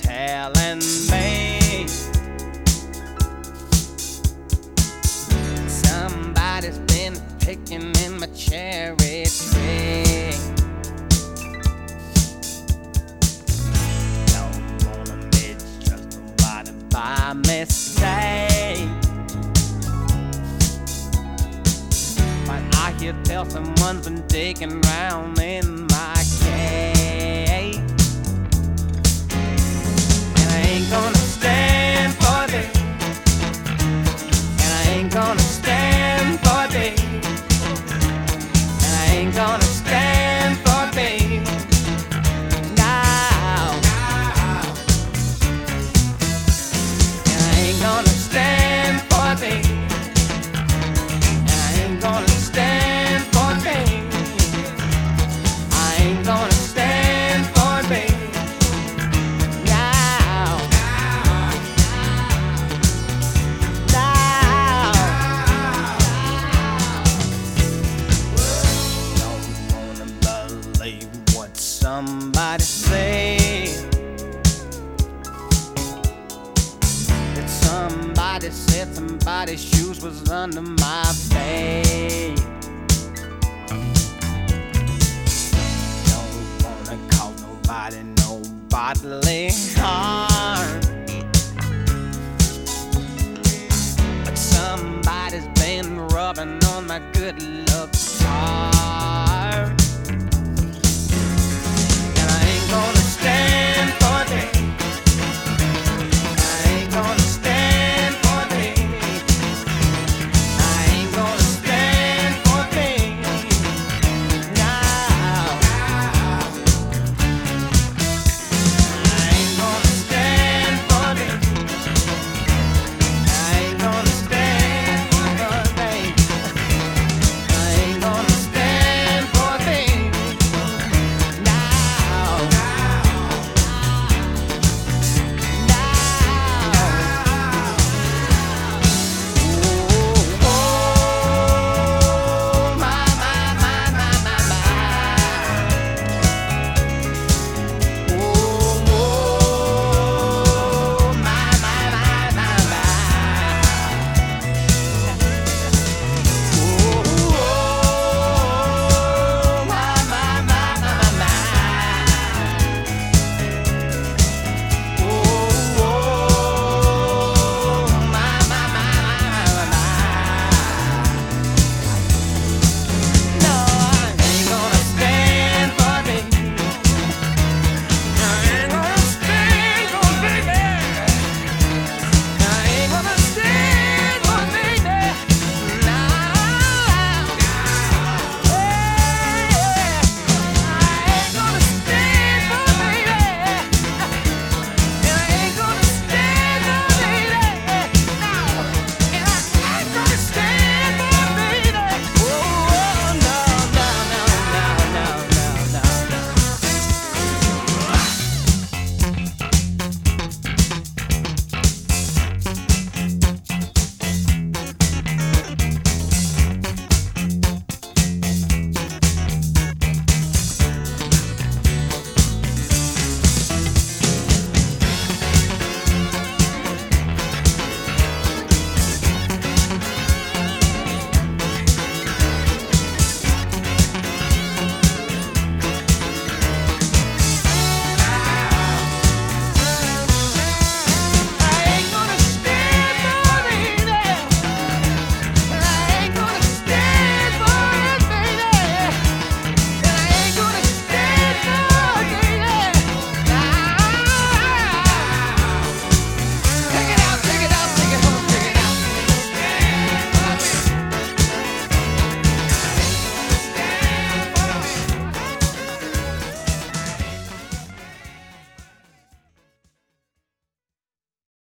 telling me somebody's been picking in my cherry tree. Don't wanna misjudge nobody by mistake, but I hear tell someone's been digging round in my cave, and I ain't gonna stand for this, and I ain't gonna stand for this, and I ain't gonna stand for this now, and I ain't gonna stand for this, and I ain't gonna stand for this, I ain't gonna stand for this now, now. Don't wanna believe what somebody said, that somebody said somebody's shoes was under my bed. Don't wanna cause nobody no bodily harm, but somebody's been rubbing on my good luck